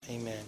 Amen.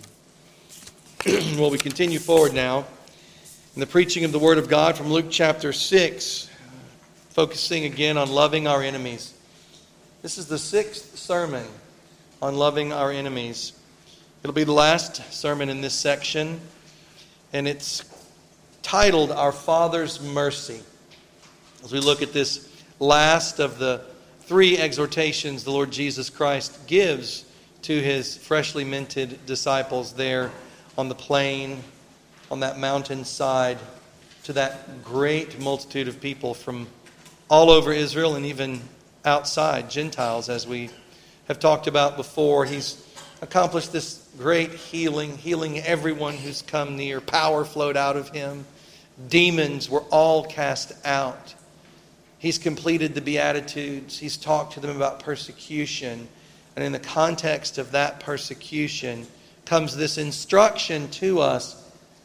Well, we continue forward now in the preaching of the Word of God from Luke chapter 6, focusing again on loving our enemies. This is the 6th sermon on loving our enemies. It'll be the last sermon in this section, and it's titled Our Father's Mercy. As we look at this last of the 3 exhortations the Lord Jesus Christ gives to His freshly minted disciples there on the plain, on that mountainside, to that great multitude of people from all over Israel and even outside, Gentiles, as we have talked about before. He's accomplished this great healing everyone who's come near. Power flowed out of Him. Demons were all cast out. He's completed the Beatitudes. He's talked to them about persecution. And in the context of that persecution comes this instruction to us.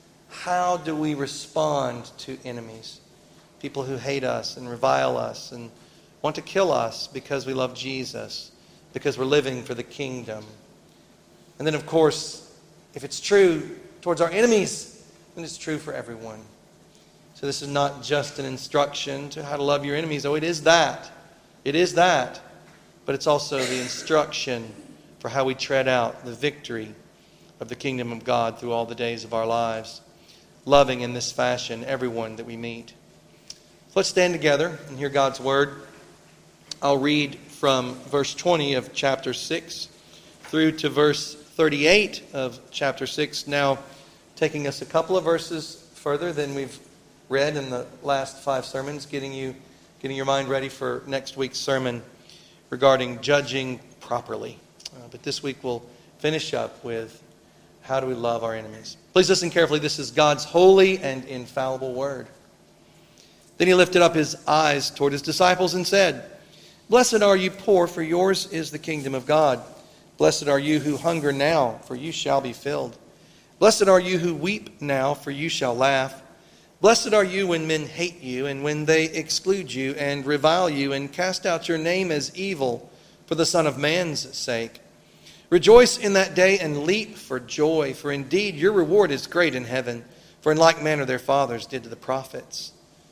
How do we respond to enemies? People who hate us and revile us and want to kill us because we love Jesus, because we're living for the kingdom. And then, of course, if it's true towards our enemies, then it's true for everyone. So this is not just an instruction to how to love your enemies. Oh, it is that. It is that. But it's also the instruction for how we tread out the victory of the kingdom of God through all the days of our lives, loving in this fashion everyone that we meet. Let's stand together and hear God's word. I'll read from verse 20 of chapter 6 through to verse 38 of chapter 6, now taking us a couple of verses further than we've read in the last 5 sermons, getting your mind ready for next week's sermon regarding judging properly. But this week we'll finish up with how do we love our enemies. Please listen carefully. This is God's holy and infallible word. Then He lifted up His eyes toward His disciples and said, "Blessed are you poor, for yours is the kingdom of God. Blessed are you who hunger now, for you shall be filled. Blessed are you who weep now, for you shall laugh. Blessed are you when men hate you, and when they exclude you, and revile you, and cast out your name as evil for the Son of Man's sake. Rejoice in that day and leap for joy, for indeed your reward is great in heaven, for in like manner their fathers did to the prophets.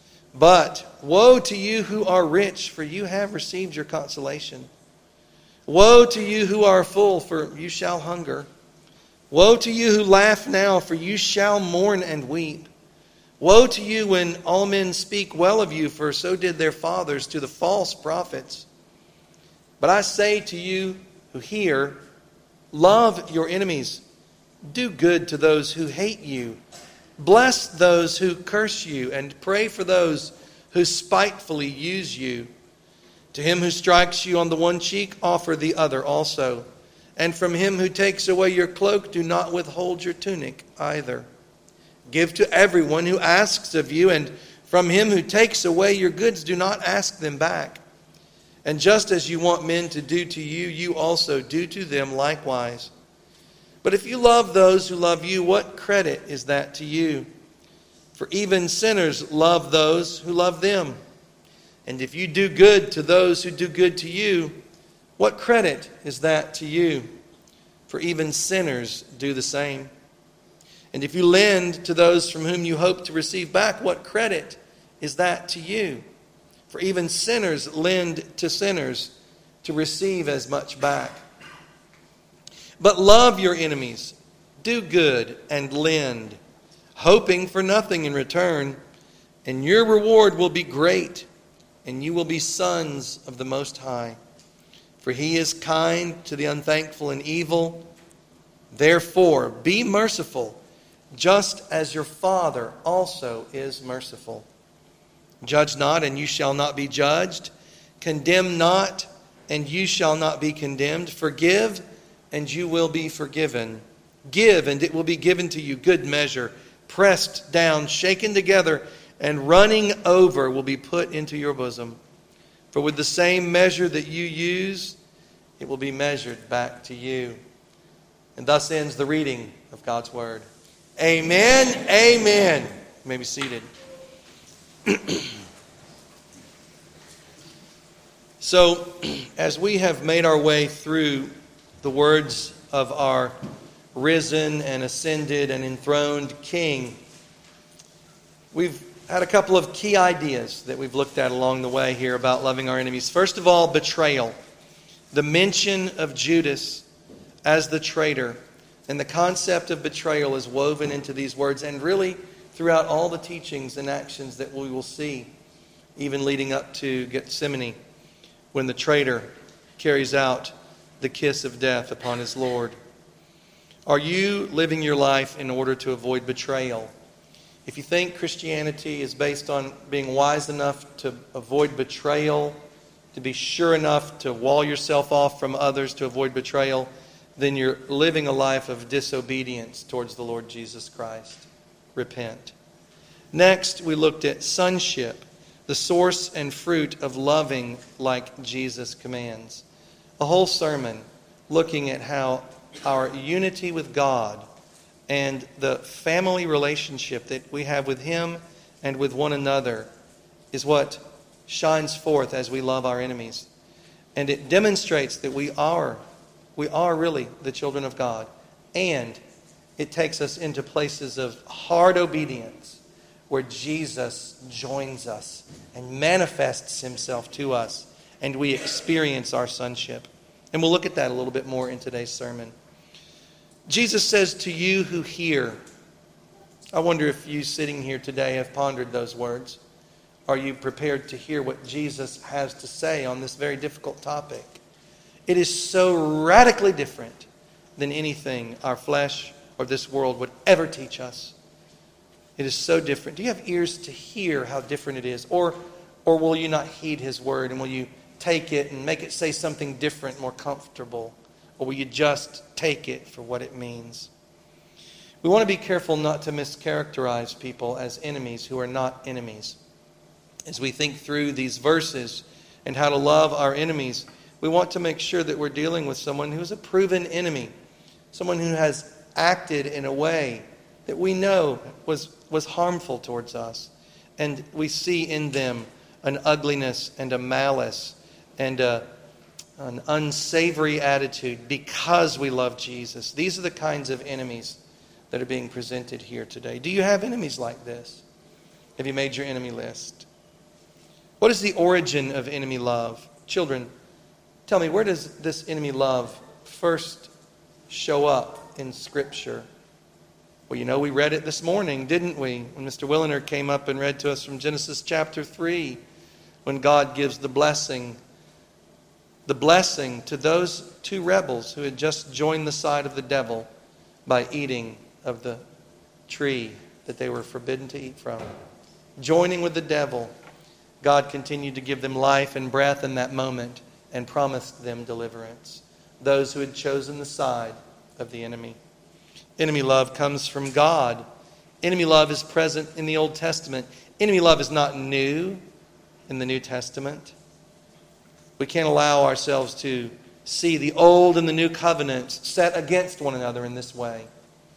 But woe to you who are rich, for you have received your consolation. Woe to you who are full, for you shall hunger. Woe to you who laugh now, for you shall mourn and weep. Woe to you when all men speak well of you, for so did their fathers to the false prophets. But I say to you who hear, love your enemies. Do good to those who hate you. Bless those who curse you, and pray for those who spitefully use you. To him who strikes you on the one cheek, offer the other also. And from him who takes away your cloak, do not withhold your tunic either. Give to everyone who asks of you, and from him who takes away your goods, do not ask them back. And just as you want men to do to you, you also do to them likewise. But if you love those who love you, what credit is that to you? For even sinners love those who love them. And if you do good to those who do good to you, what credit is that to you? For even sinners do the same. And if you lend to those from whom you hope to receive back, what credit is that to you? For even sinners lend to sinners to receive as much back. But love your enemies, do good and lend, hoping for nothing in return, and your reward will be great, and you will be sons of the Most High. For He is kind to the unthankful and evil. Therefore, be merciful, just as your Father also is merciful. Judge not, and you shall not be judged. Condemn not, and you shall not be condemned. Forgive, and you will be forgiven. Give, and it will be given to you. Good measure, pressed down, shaken together, and running over will be put into your bosom. For with the same measure that you use, it will be measured back to you." And thus ends the reading of God's Word. Amen. Amen. You may be seated. So, as we have made our way through the words of our risen and ascended and enthroned King. We've had a couple of key ideas that we've looked at along the way here about loving our enemies. First of all, betrayal. The mention of Judas as the traitor. And the concept of betrayal is woven into these words and really throughout all the teachings and actions that we will see, even leading up to Gethsemane, when the traitor carries out the kiss of death upon his Lord. Are you living your life in order to avoid betrayal? If you think Christianity is based on being wise enough to avoid betrayal, to be sure enough to wall yourself off from others to avoid betrayal, then you're living a life of disobedience towards the Lord Jesus Christ. Repent. Next, we looked at sonship, the source and fruit of loving like Jesus commands. A whole sermon looking at how our unity with God and the family relationship that we have with Him and with one another is what shines forth as we love our enemies. And it demonstrates that we are really the children of God. And it takes us into places of hard obedience where Jesus joins us and manifests Himself to us, and we experience our sonship. And we'll look at that a little bit more in today's sermon. Jesus says to you who hear, I wonder if you sitting here today have pondered those words. Are you prepared to hear what Jesus has to say on this very difficult topic? It is so radically different than anything our flesh or this world would ever teach us. It is so different. Do you have ears to hear how different it is? Or will you not heed His word, and will you take it and make it say something different, more comfortable? Or will you just take it for what it means? We want to be careful not to mischaracterize people as enemies who are not enemies. As we think through these verses and how to love our enemies, we want to make sure that we're dealing with someone who's a proven enemy, someone who has acted in a way that we know was harmful towards us. And we see in them an ugliness and a malice and an unsavory attitude because we love Jesus. These are the kinds of enemies that are being presented here today. Do you have enemies like this? Have you made your enemy list? What is the origin of enemy love? Children, tell me, where does this enemy love first show up in Scripture? Well, we read it this morning, didn't we? When Mr. Williner came up and read to us from Genesis chapter 3, when God gives the blessing to those two rebels who had just joined the side of the devil by eating of the tree that they were forbidden to eat from. Joining with the devil, God continued to give them life and breath in that moment and promised them deliverance. Those who had chosen the side of the enemy. Enemy love comes from God. Enemy love is present in the Old Testament. Enemy love is not new in the New Testament. We can't allow ourselves to see the old and the new covenants set against one another in this way.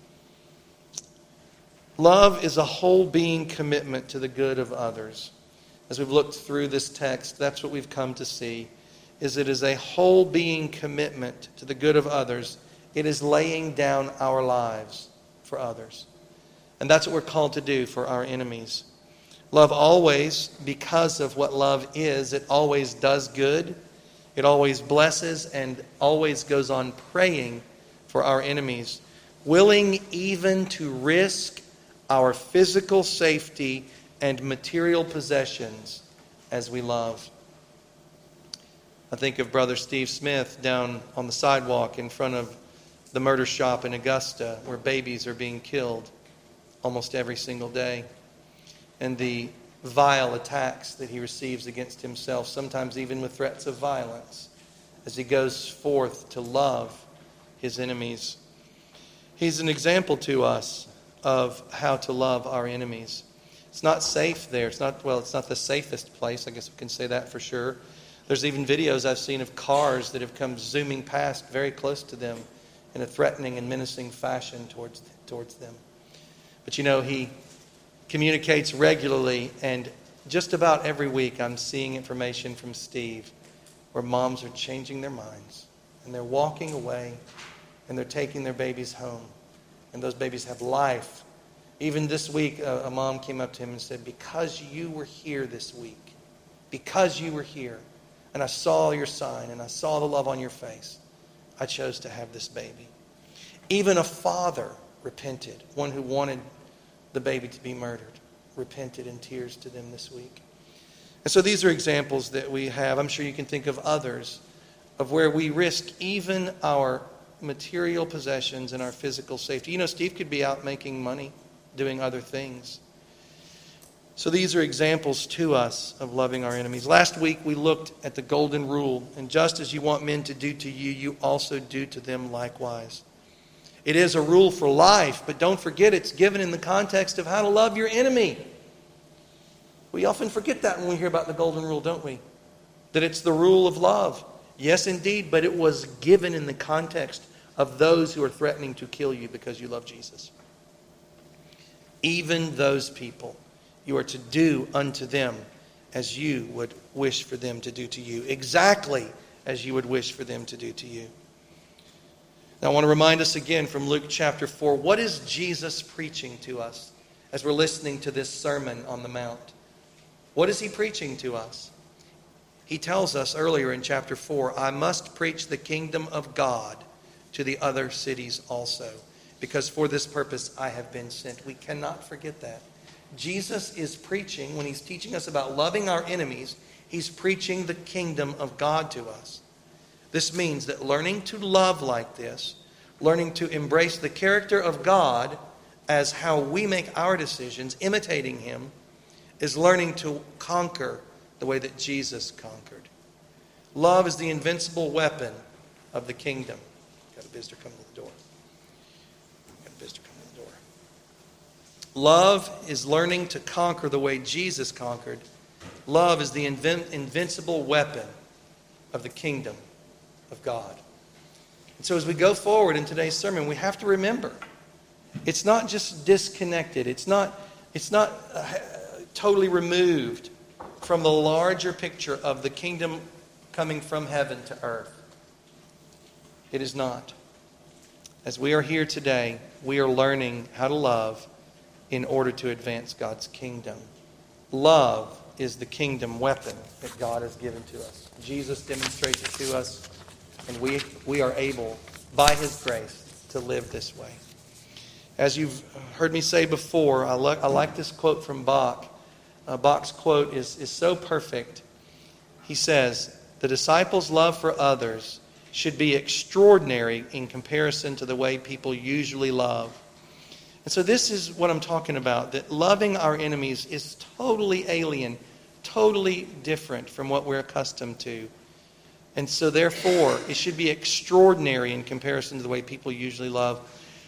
Love is a whole being commitment to the good of others. As we've looked through this text, that's what we've come to see, is it is a whole being commitment to the good of others. It is laying down our lives for others. And that's what we're called to do for our enemies. Love always, because of what love is, it always does good. It always blesses and always goes on praying for our enemies, willing even to risk our physical safety and material possessions as we love. I think of Brother Steve Smith down on the sidewalk in front of the murder shop in Augusta, where babies are being killed almost every single day. And the vile attacks that he receives against himself, sometimes even with threats of violence, as he goes forth to love his enemies. He's an example to us of how to love our enemies. It's not safe there. It's not the safest place. I guess we can say that for sure. There's even videos I've seen of cars that have come zooming past very close to them in a threatening and menacing fashion towards them. But he communicates regularly, and just about every week I'm seeing information from Steve where moms are changing their minds and they're walking away and they're taking their babies home And those babies have life. Even this week, a mom came up to him and said, because you were here this week, because you were here, and I saw your sign, and I saw the love on your face, I chose to have this baby. Even a father repented, one who wanted the baby to be murdered, repented in tears to them this week. And so these are examples that we have. I'm sure you can think of others of where we risk even our material possessions and our physical safety. You know, Steve could be out making money, doing other things. So these are examples to us of loving our enemies. Last week we looked at the golden rule. And just as you want men to do to you, you also do to them likewise. It is a rule for life, but don't forget it's given in the context of how to love your enemy. We often forget that when we hear about the golden rule, don't we? That it's the rule of love. Yes, indeed, but it was given in the context of those who are threatening to kill you because you love Jesus. Even those people, you are to do unto them as you would wish for them to do to you. Exactly as you would wish for them to do to you. Now I want to remind us again from Luke chapter 4, what is Jesus preaching to us as we're listening to this Sermon on the Mount? What is he preaching to us? He tells us earlier in chapter 4, I must preach the kingdom of God to the other cities also, because for this purpose I have been sent. We cannot forget that. Jesus is preaching, when he's teaching us about loving our enemies, he's preaching the kingdom of God to us. This means that learning to love like this, learning to embrace the character of God as how we make our decisions, imitating him, is learning to conquer the way that Jesus conquered. Love is the invincible weapon of the kingdom. Got a visitor coming to the door. Love is learning to conquer the way Jesus conquered. Love is the invincible weapon of the kingdom of God. And so as we go forward in today's sermon, we have to remember, it's not just disconnected. It's not totally removed from the larger picture of the kingdom coming from heaven to earth. It is not. As we are here today, we are learning how to love in order to advance God's kingdom. Love is the kingdom weapon that God has given to us. Jesus demonstrates it to us, and we are able, by his grace, to live this way. As you've heard me say before, I like this quote from Bach. Bach's quote is so perfect. He says, the disciples' love for others should be extraordinary in comparison to the way people usually love. And so this is what I'm talking about, that loving our enemies is totally alien, totally different from what we're accustomed to. And so therefore, it should be extraordinary in comparison to the way people usually love.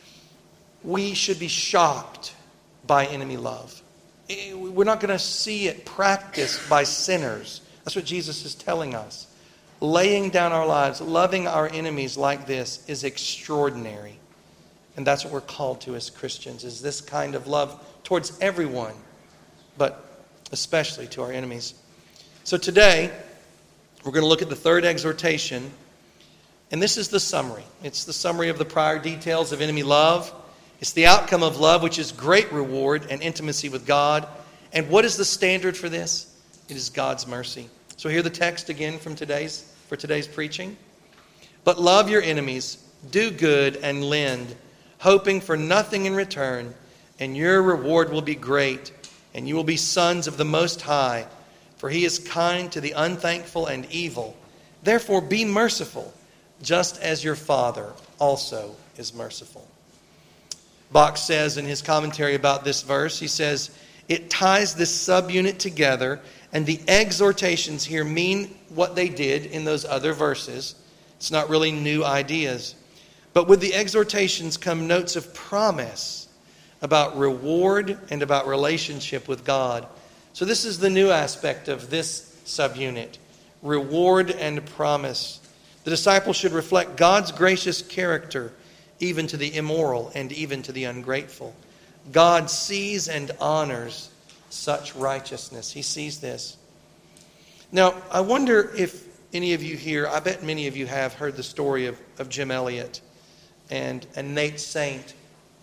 We should be shocked by enemy love. We're not going to see it practiced by sinners. That's what Jesus is telling us. Laying down our lives, loving our enemies like this is extraordinary. And that's what we're called to as Christians, is this kind of love towards everyone, but especially to our enemies. So today, we're going to look at the third exhortation, and this is the summary. It's the summary of the prior details of enemy love. It's the outcome of love, which is great reward and intimacy with God. And what is the standard for this? It is God's mercy. So hear the text again for today's preaching. But love your enemies, do good and lend, hoping for nothing in return, and your reward will be great, and you will be sons of the Most High, for he is kind to the unthankful and evil. Therefore be merciful, just as your Father also is merciful. Bach says in his commentary about this verse, he says, it ties this subunit together, and the exhortations here mean what they did in those other verses. It's not really new ideas. But with the exhortations come notes of promise about reward and about relationship with God. So this is the new aspect of this subunit, reward and promise. The disciple should reflect God's gracious character even to the immoral and even to the ungrateful. God sees and honors such righteousness. He sees this. Now, I wonder if any of you here, I bet many of you have heard the story of Jim Elliot and Nate Saint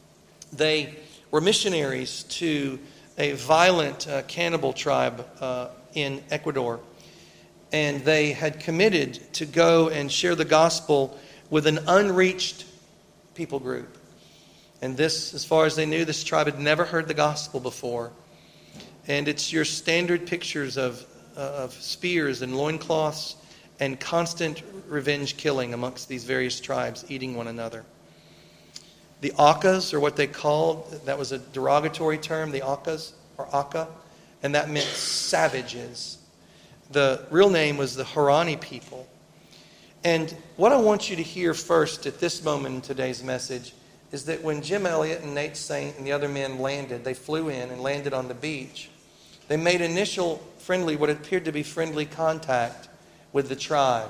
They were missionaries to a violent cannibal tribe in Ecuador. And they had committed to go and share the gospel with an unreached people group. And this, as far as they knew, this tribe had never heard the gospel before. And it's your standard pictures of spears and loincloths and constant revenge killing amongst these various tribes, eating one another. The Aucas, or what they called, that was a derogatory term, the Aucas, or Aka, and that meant savages. The real name was the Harani people. And what I want you to hear first at this moment in today's message is that when Jim Elliott and Nate Saint and the other men landed, they flew in and landed on the beach. They made initial what appeared to be friendly contact with the tribe.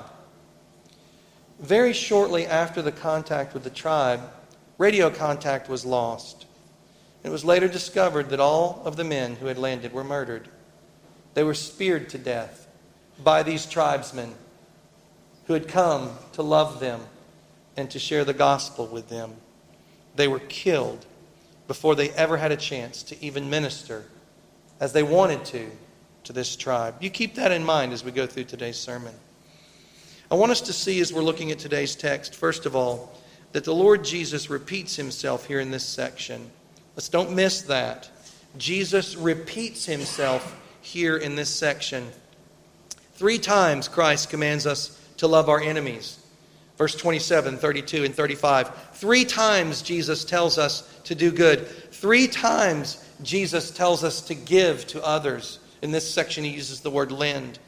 Very shortly after the contact with the tribe, radio contact was lost. It was later discovered that all of the men who had landed were murdered. They were speared to death by these tribesmen who had come to love them and to share the gospel with them. They were killed before they ever had a chance to even minister as they wanted to this tribe. You keep that in mind as we go through today's sermon. I want us to see, as we're looking at today's text, first of all, that the Lord Jesus repeats himself here in this section. Let's don't miss that. Jesus repeats himself here in this section. 3 times Christ commands us to love our enemies. Verse 27, 32, and 35. 3 times Jesus tells us to do good. 3 times Jesus tells us to give to others. In this section he uses the word lend.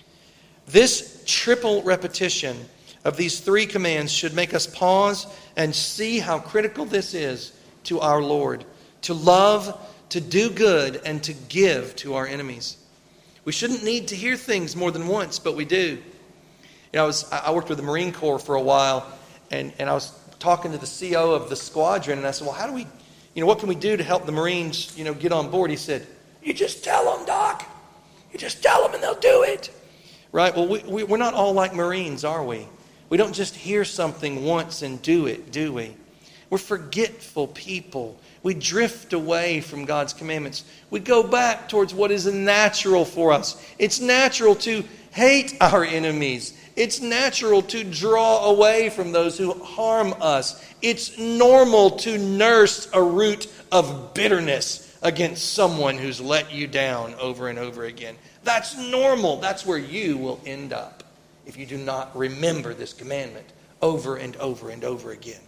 This triple repetition of these 3 commands should make us pause and see how critical this is to our Lord. To love, to do good, and to give to our enemies. We shouldn't need to hear things more than once, but we do. You know, I worked with the Marine Corps for a while, and I was talking to the CO of the squadron, and I said, well, how do we, what can we do to help the Marines, get on board? He said, you just tell them, Doc. You just tell them and they'll do it. Right? Well, we're not all like Marines, are we? We don't just hear something once and do it, do we? We're forgetful people. We drift away from God's commandments. We go back towards what is natural for us. It's natural to hate our enemies. It's natural to draw away from those who harm us. It's normal to nurse a root of bitterness against someone who's let you down over and over again. That's normal. That's where you will end up if you do not remember this commandment over and over and over again.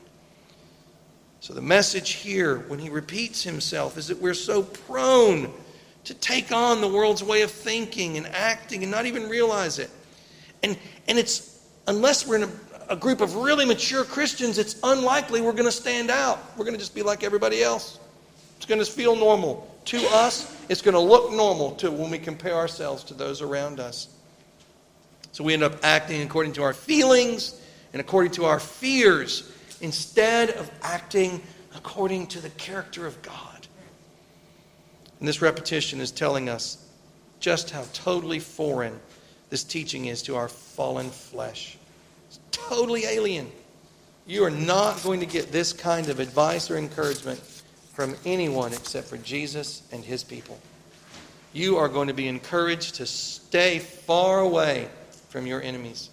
So the message here, when he repeats himself, is that we're so prone to take on the world's way of thinking and acting and not even realize it. And it's, unless we're in a group of really mature Christians, it's unlikely we're going to stand out. We're going to just be like everybody else. It's going to feel normal. To us, it's going to look normal too when we compare ourselves to those around us. So we end up acting according to our feelings and according to our fears instead of acting according to the character of God. And this repetition is telling us just how totally foreign this teaching is to our fallen flesh. It's totally alien. You are not going to get this kind of advice or encouragement from anyone except for Jesus and his people. You are going to be encouraged to stay far away from your enemies.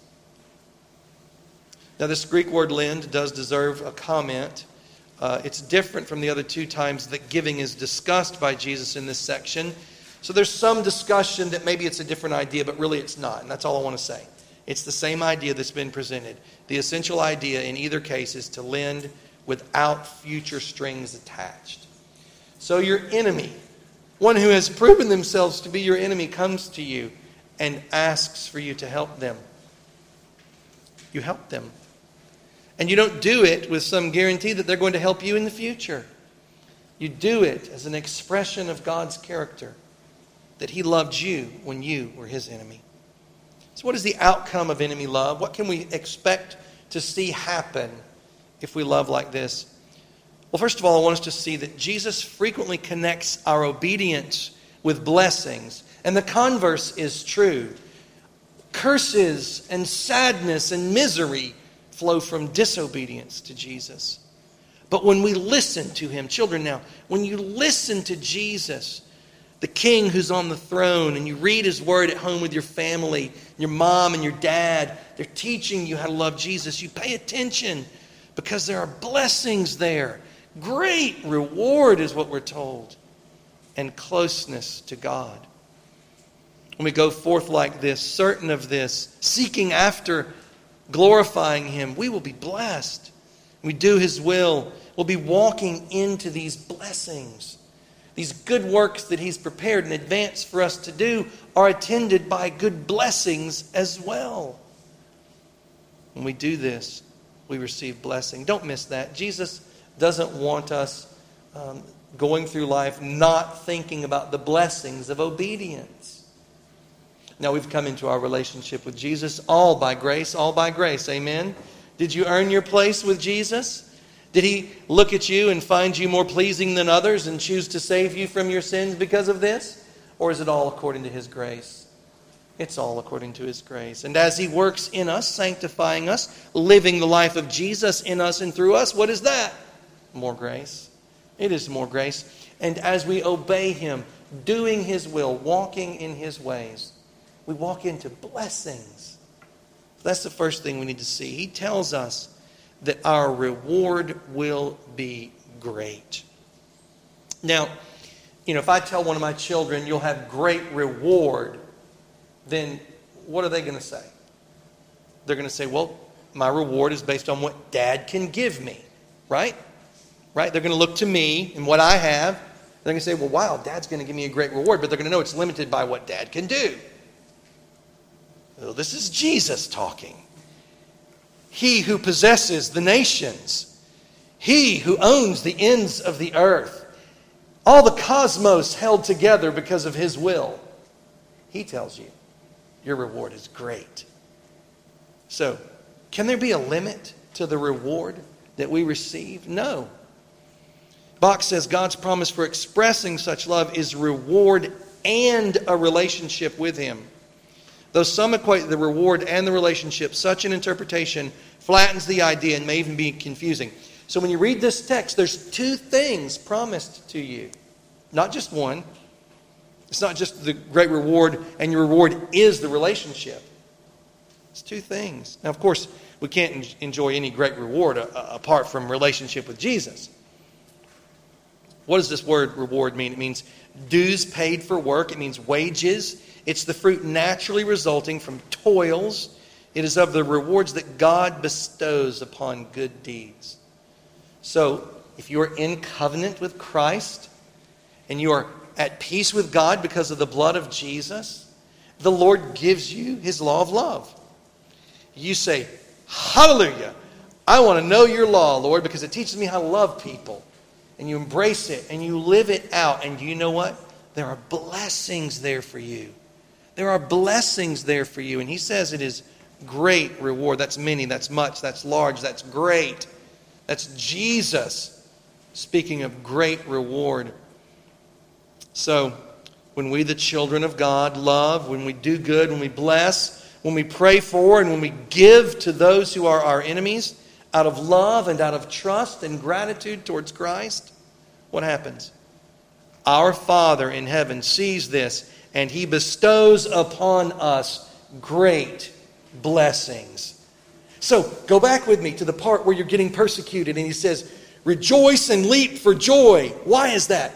Now, this Greek word lend does deserve a comment. It's different from the other 2 times that giving is discussed by Jesus in this section. So there's some discussion that maybe it's a different idea, but really it's not. And that's all I want to say. It's the same idea that's been presented. The essential idea in either case is to lend without future strings attached. So your enemy, one who has proven themselves to be your enemy, comes to you and asks for you to help them. You help them. And you don't do it with some guarantee that they're going to help you in the future. You do it as an expression of God's character, that he loved you when you were his enemy. So what is the outcome of enemy love? What can we expect to see happen if we love like this? Well, first of all, I want us to see that Jesus frequently connects our obedience with blessings. And the converse is true. Curses and sadness and misery flow from disobedience to Jesus. But when we listen to Him, children now, when you listen to Jesus, the King who's on the throne, and you read His Word at home with your family, your mom and your dad, they're teaching you how to love Jesus. You pay attention because there are blessings there. Great reward is what we're told. And closeness to God. When we go forth like this, certain of this, seeking after glorifying Him, we will be blessed. We do His will. We'll be walking into these blessings. These good works that He's prepared in advance for us to do are attended by good blessings as well. When we do this, we receive blessing. Don't miss that. Jesus doesn't want us going through life not thinking about the blessings of obedience. Now we've come into our relationship with Jesus all by grace, amen? Did you earn your place with Jesus? Did He look at you and find you more pleasing than others and choose to save you from your sins because of this? Or is it all according to His grace? It's all according to His grace. And as He works in us, sanctifying us, living the life of Jesus in us and through us, what is that? More grace. It is more grace. And as we obey Him, doing His will, walking in His ways, we walk into blessings. That's the first thing we need to see. He tells us that our reward will be great. Now, if I tell one of my children, you'll have great reward, then what are they going to say? They're going to say, well, my reward is based on what Dad can give me, right? Right? They're going to look to me and what I have. They're going to say, well, wow, Dad's going to give me a great reward, but they're going to know it's limited by what Dad can do. Well, this is Jesus talking. He who possesses the nations. He who owns the ends of the earth. All the cosmos held together because of His will. He tells you, your reward is great. So, can there be a limit to the reward that we receive? No. Bach says God's promise for expressing such love is reward and a relationship with Him. Though some equate the reward and the relationship, such an interpretation flattens the idea and may even be confusing. So when you read this text, there's two things promised to you. Not just one. It's not just the great reward and your reward is the relationship. It's two things. Now, of course, we can't enjoy any great reward apart from relationship with Jesus. What does this word reward mean? It means dues paid for work. It means wages. It's the fruit naturally resulting from toils. It is of the rewards that God bestows upon good deeds. So, if you are in covenant with Christ and you are at peace with God because of the blood of Jesus, the Lord gives you His law of love. You say, hallelujah, I want to know your law, Lord, because it teaches me how to love people. And you embrace it and you live it out. And you know what? There are blessings there for you. There are blessings there for you. And He says it is great reward. That's many, that's much, that's large, that's great. That's Jesus speaking of great reward. So, when we, the children of God, love, when we do good, when we bless, when we pray for, and when we give to those who are our enemies, out of love and out of trust and gratitude towards Christ, what happens? Our Father in heaven sees this, and He bestows upon us great blessings. So, go back with me to the part where you're getting persecuted, and He says, rejoice and leap for joy. Why is that?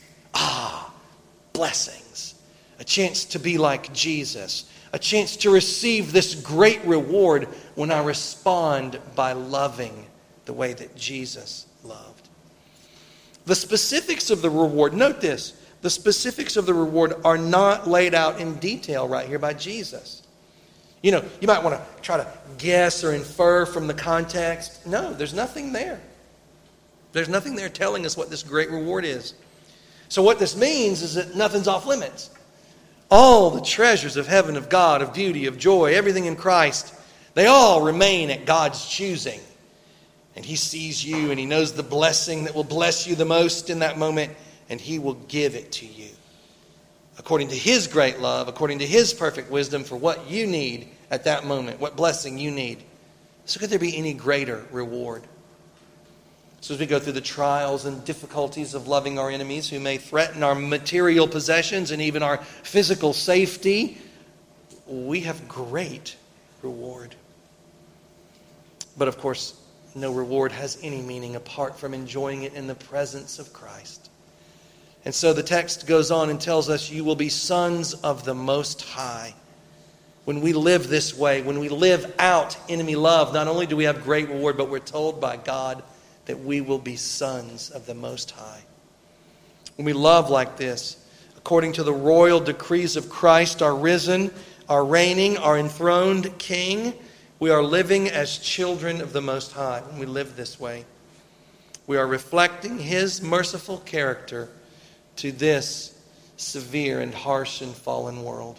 Blessings. A chance to be like Jesus. A chance to receive this great reward when I respond by loving the way that Jesus loved. The specifics of the reward, note this, the specifics of the reward are not laid out in detail right here by Jesus. You might want to try to guess or infer from the context. No, there's nothing there. There's nothing there telling us what this great reward is. So what this means is that nothing's off limits. All the treasures of heaven, of God, of beauty, of joy, everything in Christ, they all remain at God's choosing. And He sees you and He knows the blessing that will bless you the most in that moment, and He will give it to you. According to His great love, according to His perfect wisdom for what you need at that moment, what blessing you need. So could there be any greater reward? So as we go through the trials and difficulties of loving our enemies who may threaten our material possessions and even our physical safety, we have great reward. But of course, no reward has any meaning apart from enjoying it in the presence of Christ. And so the text goes on and tells us, you will be sons of the Most High. When we live this way, when we live out enemy love, not only do we have great reward, but we're told by God that we will be sons of the Most High. When we love like this, according to the royal decrees of Christ, our risen, our reigning, our enthroned King, we are living as children of the Most High. When we live this way, we are reflecting His merciful character to this severe and harsh and fallen world.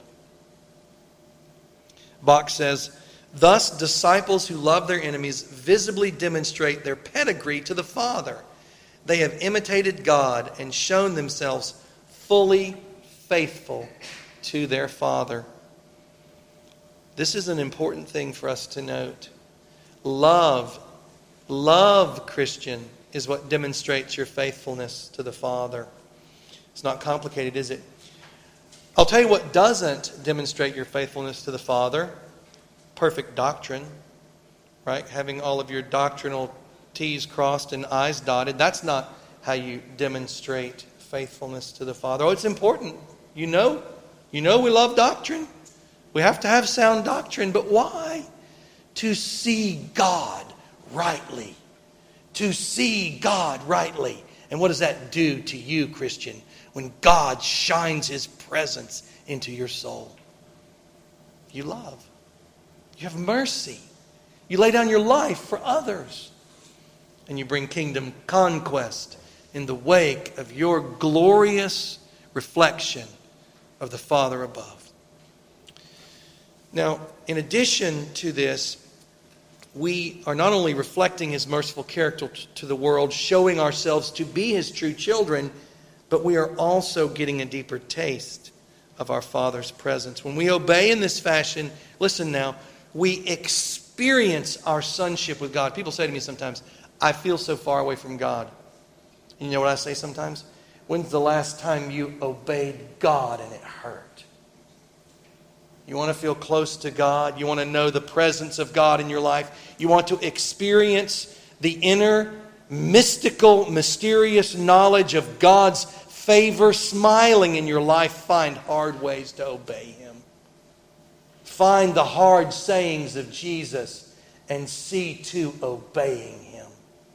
Bach says, thus disciples who love their enemies visibly demonstrate their pedigree to the Father. They have imitated God and shown themselves fully faithful to their Father. This is an important thing for us to note. Love, Christian, is what demonstrates your faithfulness to the Father. It's not complicated, is it? I'll tell you what doesn't demonstrate your faithfulness to the Father. Perfect doctrine, right? Having all of your doctrinal T's crossed and I's dotted. That's not how you demonstrate faithfulness to the Father. Oh, it's important. You know we love doctrine. We have to have sound doctrine. But why? To see God rightly. To see God rightly. And what does that do to you, Christian, when God shines His presence into your soul? You love. You have mercy. You lay down your life for others. And you bring kingdom conquest in the wake of your glorious reflection of the Father above. Now, in addition to this, we are not only reflecting His merciful character to the world, showing ourselves to be His true children, but we are also getting a deeper taste of our Father's presence. When we obey in this fashion, listen now, we experience our sonship with God. People say to me sometimes, I feel so far away from God. And you know what I say sometimes? When's the last time you obeyed God and it hurt? You want to feel close to God. You want to know the presence of God in your life. You want to experience the inner, mystical, mysterious knowledge of God's favor smiling in your life. Find hard ways to obey Him. Find the hard sayings of Jesus and see to obeying Him.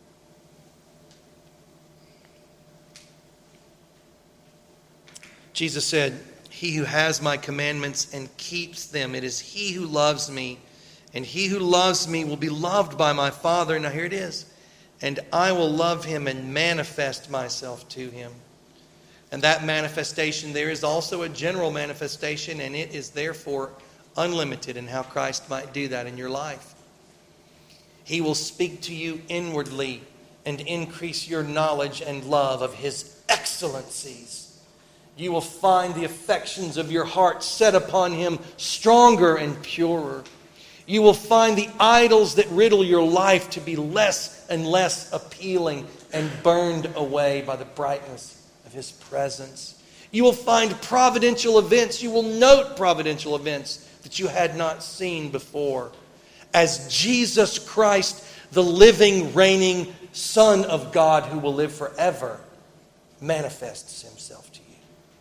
Jesus said, he who has my commandments and keeps them, it is he who loves me. And he who loves me will be loved by my Father. Now here it is. And I will love him and manifest myself to him. And that manifestation there is also a general manifestation, and it is therefore unlimited in how Christ might do that in your life. He will speak to you inwardly and increase your knowledge and love of His excellencies. You will find the affections of your heart set upon Him stronger and purer. You will find the idols that riddle your life to be less and less appealing and burned away by the brightness of His presence. You will find providential events. You will note providential events that you had not seen before. As Jesus Christ, the living, reigning Son of God who will live forever, manifests Himself to you.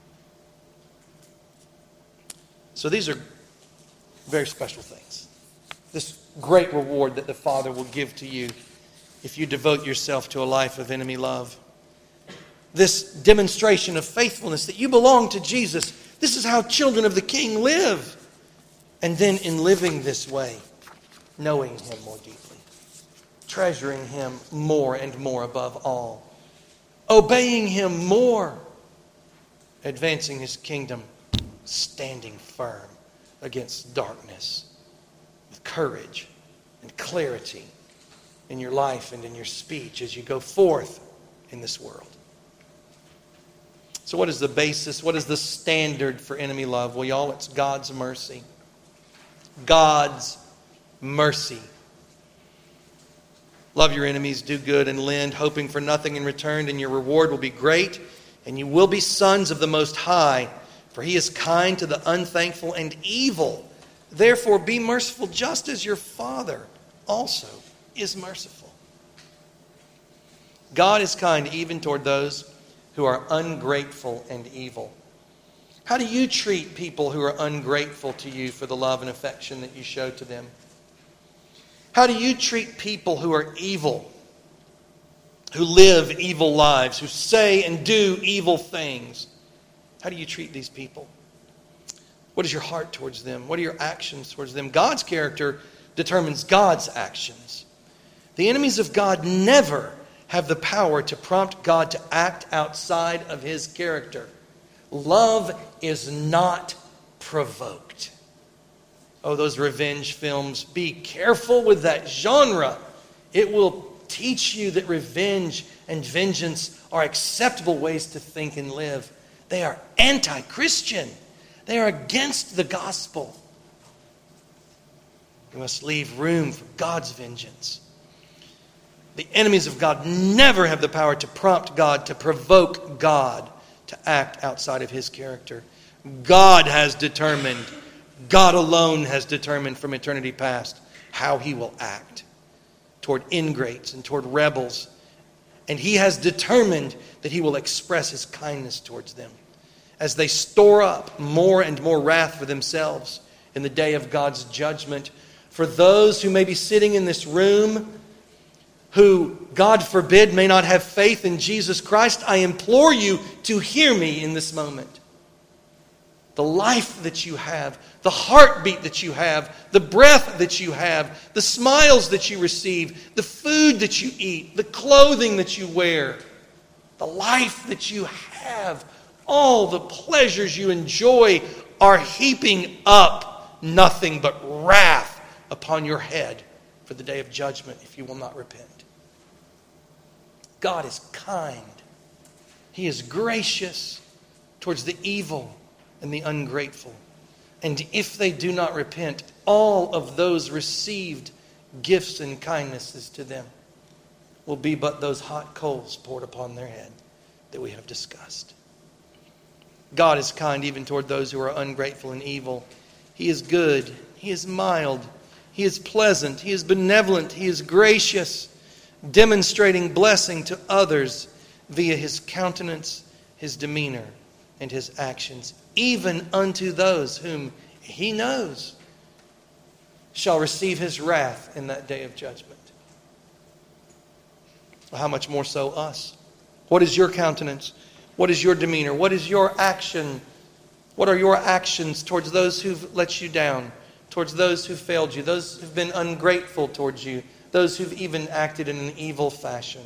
So these are very special things. This great reward that the Father will give to you if you devote yourself to a life of enemy love. This demonstration of faithfulness that you belong to Jesus. This is how children of the King live. And then in living this way, knowing Him more deeply, treasuring Him more and more above all, obeying Him more, advancing His kingdom, standing firm against darkness with courage and clarity in your life and in your speech as you go forth in this world. So what is the basis? What is the standard for enemy love? Well, y'all, it's God's mercy. God's mercy. Love your enemies, do good, and lend, hoping for nothing in return, and your reward will be great, and you will be sons of the Most High, for He is kind to the unthankful and evil. Therefore be merciful, just as your Father also is merciful. God is kind even toward those who are ungrateful and evil. How do you treat people who are ungrateful to you for the love and affection that you show to them? How do you treat people who are evil, who live evil lives, who say and do evil things? How do you treat these people? What is your heart towards them? What are your actions towards them? God's character determines God's actions. The enemies of God never have the power to prompt God to act outside of His character. Love is not provoked. Oh, those revenge films. Be careful with that genre. It will teach you that revenge and vengeance are acceptable ways to think and live. They are anti-Christian. They are against the gospel. We must leave room for God's vengeance. The enemies of God never have the power to prompt God, to provoke God to act outside of His character. God has determined, God alone has determined from eternity past how He will act toward ingrates and toward rebels. And He has determined that He will express His kindness towards them as they store up more and more wrath for themselves in the day of God's judgment. For those who may be sitting in this room who, God forbid, may not have faith in Jesus Christ, I implore you to hear me in this moment. The life that you have, the heartbeat that you have, the breath that you have, the smiles that you receive, the food that you eat, the clothing that you wear, the life that you have, all the pleasures you enjoy are heaping up nothing but wrath upon your head for the day of judgment if you will not repent. God is kind. He is gracious towards the evil and the ungrateful. And if they do not repent, all of those received gifts and kindnesses to them will be but those hot coals poured upon their head that we have discussed. God is kind even toward those who are ungrateful and evil. He is good. He is mild. He is pleasant. He is benevolent. He is gracious, demonstrating blessing to others via His countenance, His demeanor, and His actions, even unto those whom He knows shall receive His wrath in that day of judgment. Well, how much more so us? What is your countenance? What is your demeanor? What is your action? What are your actions towards those who've let you down, towards those who failed you, those who've been ungrateful towards you, those who've even acted in an evil fashion?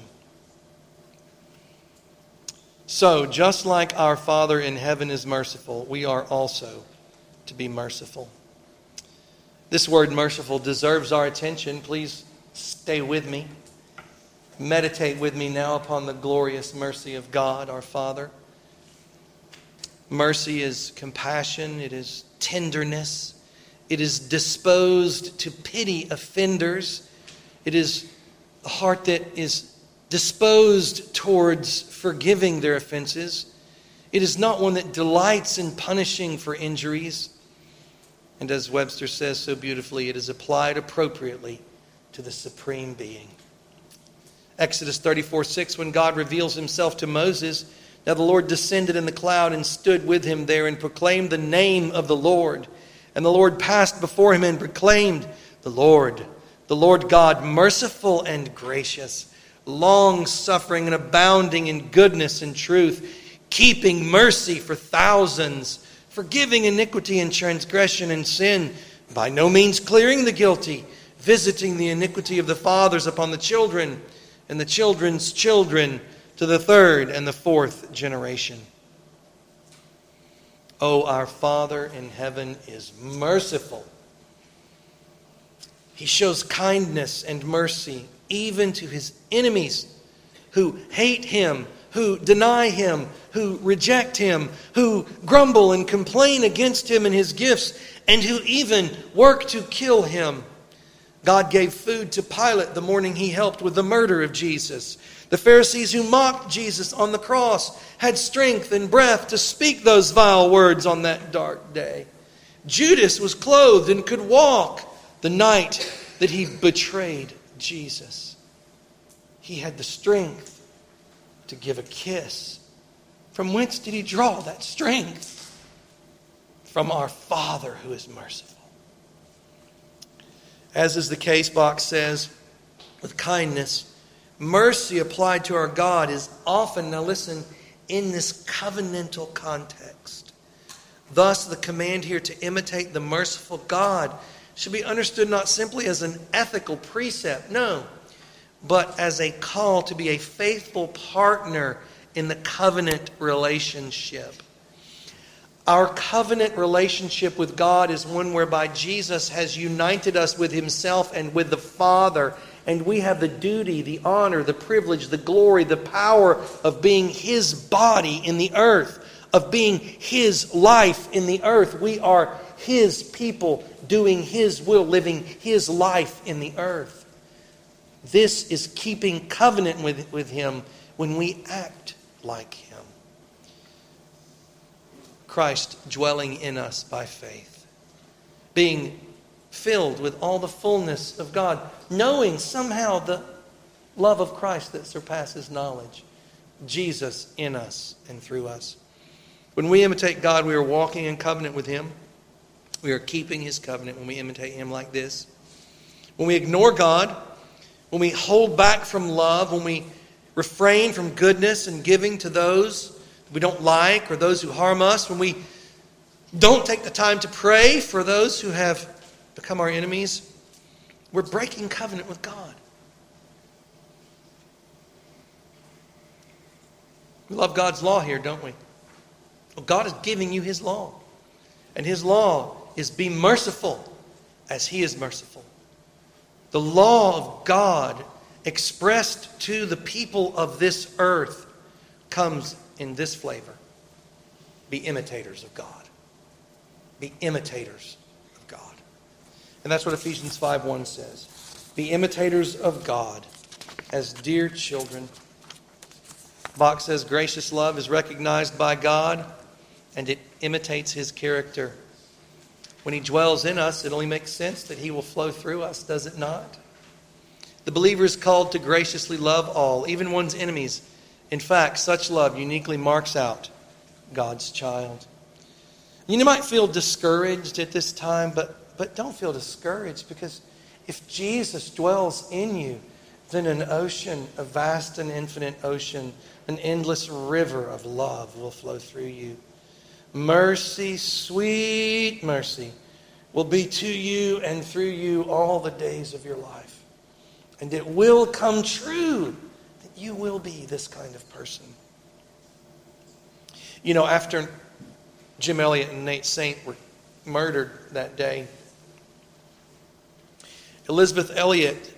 So, just like our Father in heaven is merciful, we are also to be merciful. This word merciful deserves our attention. Please stay with me. Meditate with me now upon the glorious mercy of God, our Father. Mercy is compassion. It is tenderness. It is disposed to pity offenders. It is a heart that is disposed towards forgiving their offenses. It is not one that delights in punishing for injuries. And as Webster says so beautifully, it is applied appropriately to the supreme being. Exodus 34:6, when God reveals Himself to Moses, now the Lord descended in the cloud and stood with him there and proclaimed the name of the Lord. And the Lord passed before him and proclaimed, the Lord God, merciful and gracious, long-suffering and abounding in goodness and truth, keeping mercy for thousands, forgiving iniquity and transgression and sin, by no means clearing the guilty, visiting the iniquity of the fathers upon the children, and the children's children to the third and the fourth generation. Oh, our Father in heaven is merciful. He shows kindness and mercy even to His enemies who hate Him, who deny Him, who reject Him, who grumble and complain against Him and His gifts, and who even work to kill Him. God gave food to Pilate the morning he helped with the murder of Jesus. The Pharisees who mocked Jesus on the cross had strength and breath to speak those vile words on that dark day. Judas was clothed and could walk the night that he betrayed Jesus. He had the strength to give a kiss. From whence did he draw that strength? From our Father who is merciful. As is the case, Bach says, with kindness, mercy applied to our God is often, now listen, in this covenantal context. Thus, the command here to imitate the merciful God should be understood not simply as an ethical precept, no, but as a call to be a faithful partner in the covenant relationship. Our covenant relationship with God is one whereby Jesus has united us with Himself and with the Father, and we have the duty, the honor, the privilege, the glory, the power of being His body in the earth, of being His life in the earth. We are His people doing His will, living His life in the earth. This is keeping covenant with Him when we act like Him. Christ dwelling in us by faith. Being filled with all the fullness of God. Knowing somehow the love of Christ that surpasses knowledge. Jesus in us and through us. When we imitate God, we are walking in covenant with Him. We are keeping His covenant when we imitate Him like this. When we ignore God, when we hold back from love, when we refrain from goodness and giving to those we don't like or those who harm us, when we don't take the time to pray for those who have become our enemies, we're breaking covenant with God. We love God's law here, don't we? Well, God is giving you His law. And His law is be merciful as He is merciful. The law of God expressed to the people of this earth comes in this flavor. Be imitators of God. Be imitators of God. And that's what Ephesians 5:1 says. Be imitators of God as dear children. Bach says gracious love is recognized by God and it imitates His character. When He dwells in us, it only makes sense that He will flow through us, does it not? The believer is called to graciously love all, even one's enemies. In fact, such love uniquely marks out God's child. You might feel discouraged at this time, but don't feel discouraged, because if Jesus dwells in you, then an ocean, a vast and infinite ocean, an endless river of love will flow through you. Mercy, sweet mercy, will be to you and through you all the days of your life. And it will come true that you will be this kind of person. You know, after Jim Elliott and Nate Saint were murdered that day, Elizabeth Elliott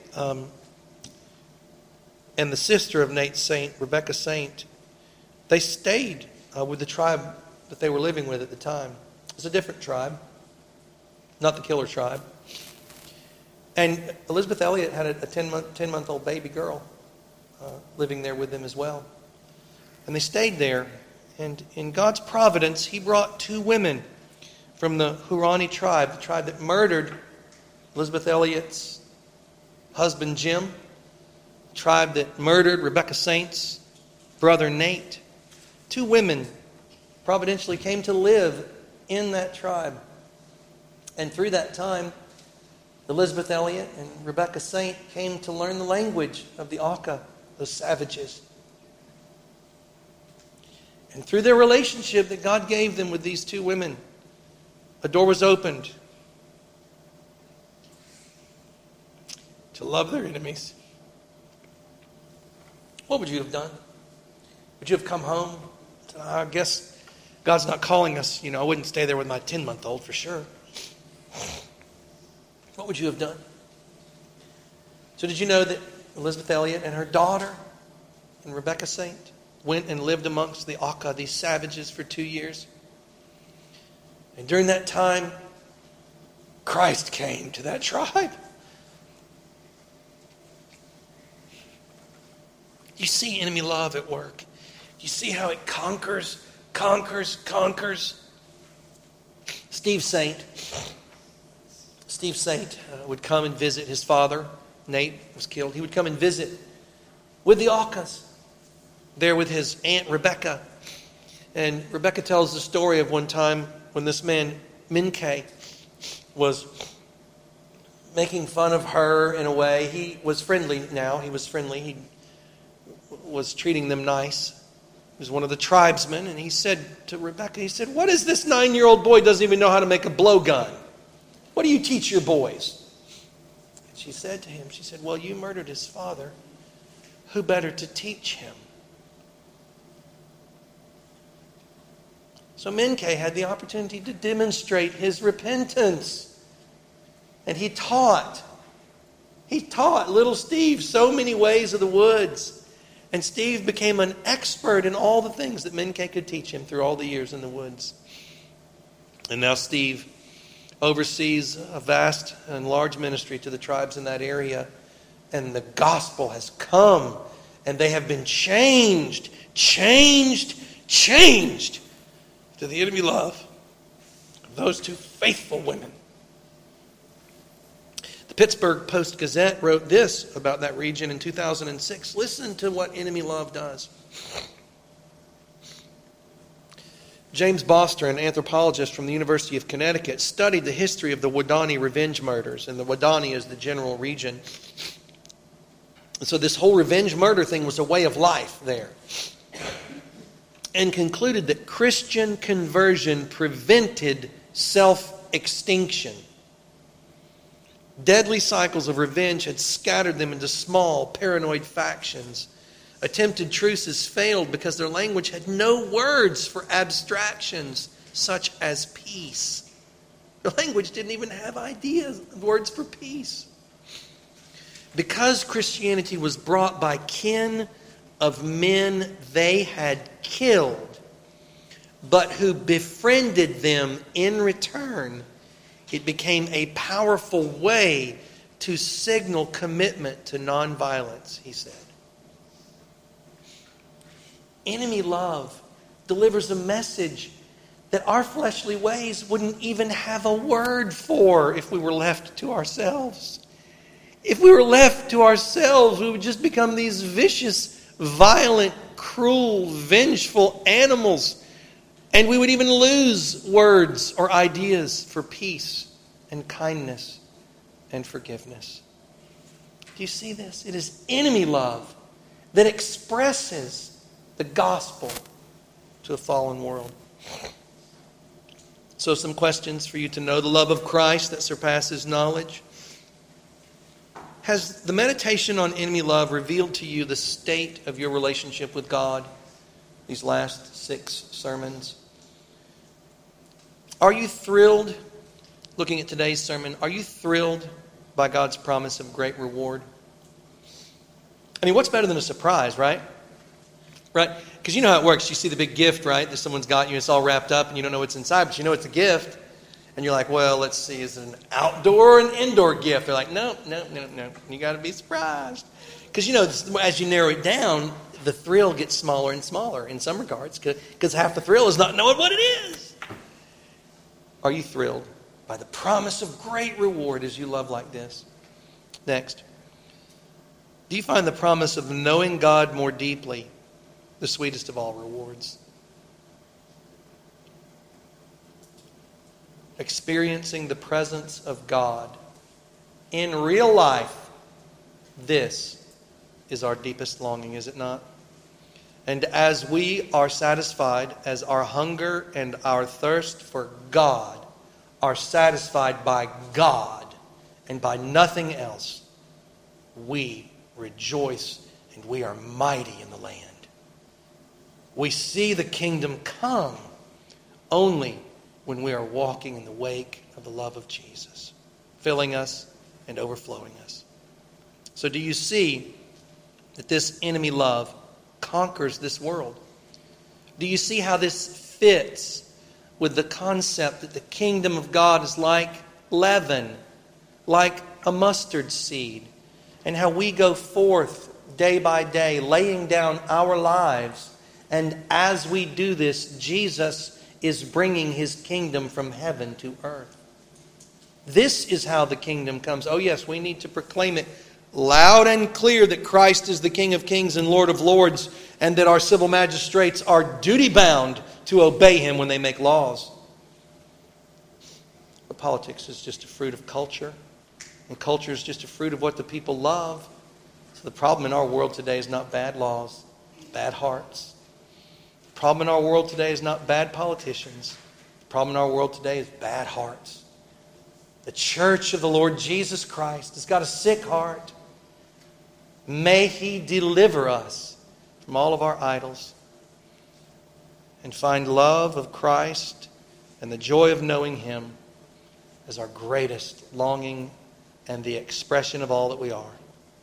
and the sister of Nate Saint, Rebecca Saint, they stayed with the tribe that they were living with at the time. It's a different tribe, not the killer tribe. And Elizabeth Elliott had a 10-month-old baby girl living there with them as well. And they stayed there. And in God's providence, He brought 2 women from the Hurani tribe, the tribe that murdered Elizabeth Elliott's husband Jim, the tribe that murdered Rebecca Saint's brother Nate. 2 women providentially came to live in that tribe. And through that time, Elizabeth Elliott and Rebecca Saint came to learn the language of the Auca, those savages. And through their relationship that God gave them with these 2 women, a door was opened to love their enemies. What would you have done? Would you have come home? I guess God's not calling us. You know, I wouldn't stay there with my 10-month-old for sure. What would you have done? So did you know that Elizabeth Elliott and her daughter and Rebecca Saint went and lived amongst the Auca, these savages, for 2 years? And during that time, Christ came to that tribe. You see enemy love at work. You see how it conquers. Steve Saint would come and visit his father. Nate was killed. He would come and visit with the Aucas, there with his aunt Rebecca. And Rebecca tells the story of one time when this man, Minkay, was making fun of her in a way. He was friendly now. He was friendly. He was treating them nice. He was one of the tribesmen. And he said to Rebecca, he said, "What is this 9-year-old boy doesn't even know how to make a blowgun? What do you teach your boys?" And she said to him, she said, "Well, you murdered his father. Who better to teach him?" So Minkay had the opportunity to demonstrate his repentance. And he taught little Steve so many ways of the woods. And Steve became an expert in all the things that Minkay could teach him through all the years in the woods. And now Steve oversees a vast and large ministry to the tribes in that area. And the gospel has come. And they have been changed to the enemy love of those two faithful women. The Pittsburgh Post-Gazette wrote this about that region in 2006. Listen to what enemy love does. James Boster, an anthropologist from the University of Connecticut, studied the history of the Wadani revenge murders. And the Wadani is the general region. And so this whole revenge murder thing was a way of life there. And concluded that Christian conversion prevented self-extinction. Deadly cycles of revenge had scattered them into small, paranoid factions. Attempted truces failed because their language had no words for abstractions such as peace. Their language didn't even have words for peace. Because Christianity was brought by kin of men they had killed, but who befriended them in return, it became a powerful way to signal commitment to nonviolence, he said. Enemy love delivers a message that our fleshly ways wouldn't even have a word for if we were left to ourselves. If we were left to ourselves, we would just become these vicious, violent, cruel, vengeful animals. And we would even lose words or ideas for peace and kindness and forgiveness. Do you see this? It is enemy love that expresses the gospel to a fallen world. So some questions for you to know. The love of Christ that surpasses knowledge. Has the meditation on enemy love revealed to you the state of your relationship with God these last 6 sermons? Are you thrilled, looking at today's sermon, are you thrilled by God's promise of great reward? I mean, what's better than a surprise, right? Right? Because you know how it works. You see the big gift, right, that someone's got you. It's all wrapped up and you don't know what's inside, but you know it's a gift. And you're like, well, let's see, is it an outdoor or an indoor gift? They're like, no. You got to be surprised. Because, you know, as you narrow it down, the thrill gets smaller and smaller in some regards. Because half the thrill is not knowing what it is. Are you thrilled by the promise of great reward as you love like this? Next. Do you find the promise of knowing God more deeply the sweetest of all rewards? Experiencing the presence of God in real life, this is our deepest longing, is it not? And as we are satisfied, as our hunger and our thirst for God are satisfied by God and by nothing else, we rejoice and we are mighty in the land. We see the kingdom come only when we are walking in the wake of the love of Jesus, filling us and overflowing us. So do you see that this enemy love conquers this world? Do you see how this fits with the concept that the kingdom of God is like leaven, like a mustard seed, and how we go forth day by day, laying down our lives. And as we do this, Jesus is bringing His kingdom from heaven to earth. This is how the kingdom comes. Oh yes, we need to proclaim it loud and clear that Christ is the King of Kings and Lord of Lords, and that our civil magistrates are duty-bound to obey Him when they make laws. But politics is just a fruit of culture, and culture is just a fruit of what the people love. So the problem in our world today is not bad laws, bad hearts. The problem in our world today is not bad politicians. The problem in our world today is bad hearts. The church of the Lord Jesus Christ has got a sick heart. May He deliver us from all of our idols and find love of Christ and the joy of knowing Him as our greatest longing and the expression of all that we are.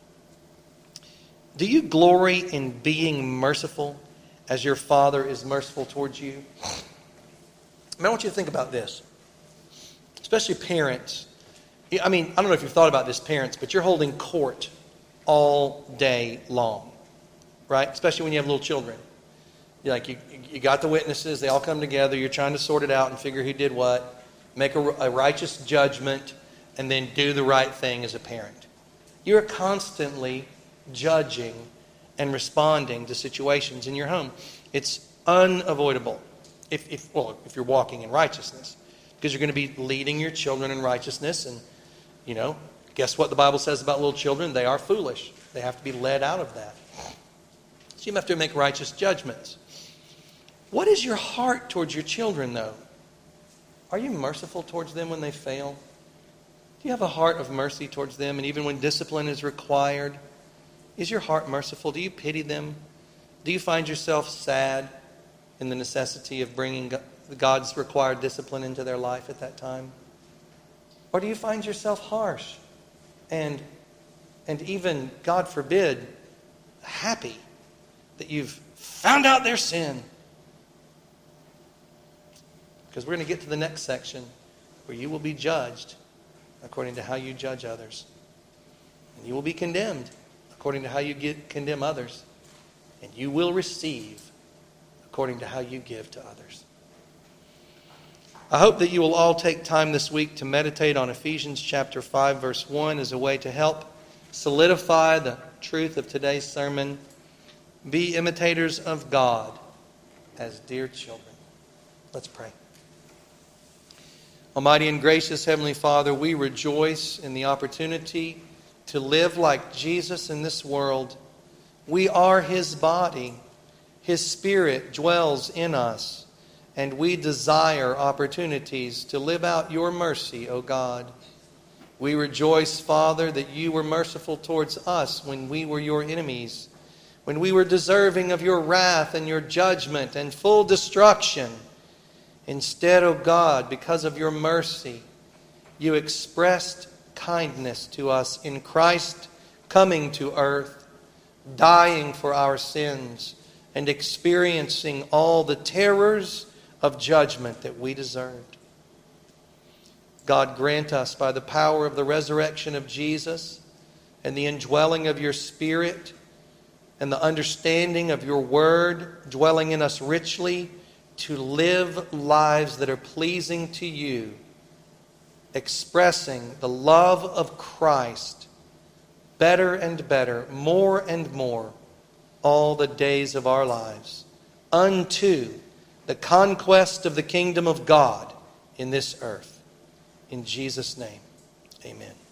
Do you glory in being merciful as your Father is merciful towards you? I want you to think about this. Especially parents. I don't know if you've thought about this, parents, but you're holding court all day long, right? Especially when you have little children. You got the witnesses, they all come together, you're trying to sort it out and figure who did what, make a righteous judgment, and then do the right thing as a parent. You're constantly judging and responding to situations in your home. It's unavoidable if you're walking in righteousness, because you're going to be leading your children in righteousness. And guess what the Bible says about little children? They are foolish. They have to be led out of that. So you have to make righteous judgments. What is your heart towards your children, though? Are you merciful towards them when they fail? Do you have a heart of mercy towards them? And even when discipline is required, is your heart merciful? Do you pity them? Do you find yourself sad in the necessity of bringing God's required discipline into their life at that time? Or do you find yourself harsh and even, God forbid, happy that you've found out their sin? Because we're going to get to the next section where you will be judged according to how you judge others. And you will be condemned according to how you condemn others. And you will receive according to how you give to others. I hope that you will all take time this week to meditate on Ephesians chapter 5, verse 1 as a way to help solidify the truth of today's sermon. Be imitators of God as dear children. Let's pray. Almighty and gracious Heavenly Father, we rejoice in the opportunity to live like Jesus in this world. We are His body. His Spirit dwells in us, and we desire opportunities to live out your mercy, O God. We rejoice, Father, that you were merciful towards us when we were your enemies, when we were deserving of your wrath and your judgment and full destruction. Instead, O God, because of your mercy, you expressed kindness to us in Christ coming to earth, dying for our sins, and experiencing all the terrors of judgment that we deserved. God, grant us by the power of the resurrection of Jesus and the indwelling of your Spirit and the understanding of your word dwelling in us richly, to live lives that are pleasing to you, expressing the love of Christ better and better, more and more, all the days of our lives, unto the conquest of the kingdom of God in this earth. In Jesus' name, amen.